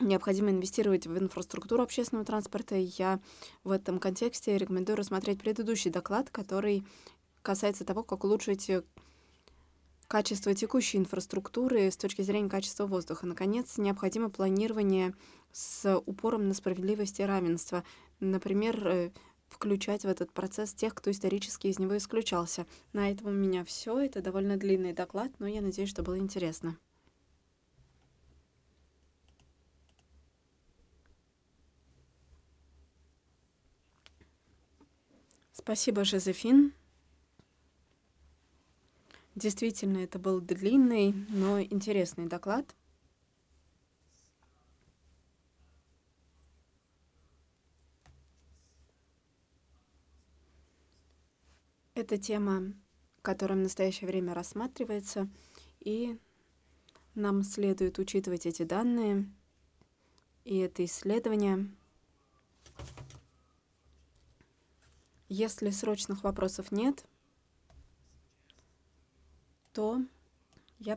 необходимо инвестировать в инфраструктуру общественного транспорта. Я в этом контексте рекомендую рассмотреть предыдущий доклад, который касается того, как улучшить качество текущей инфраструктуры с точки зрения качества воздуха. Наконец, необходимо планирование с упором на справедливость и равенство. Например, включать в этот процесс тех, кто исторически из него исключался. На этом у меня все. Это довольно длинный доклад, но я надеюсь, что было интересно. Спасибо, Жозефин. Действительно, это был длинный, но интересный доклад. Это тема, которая в настоящее время рассматривается, и нам следует учитывать эти данные и это исследование. Если срочных вопросов нет, то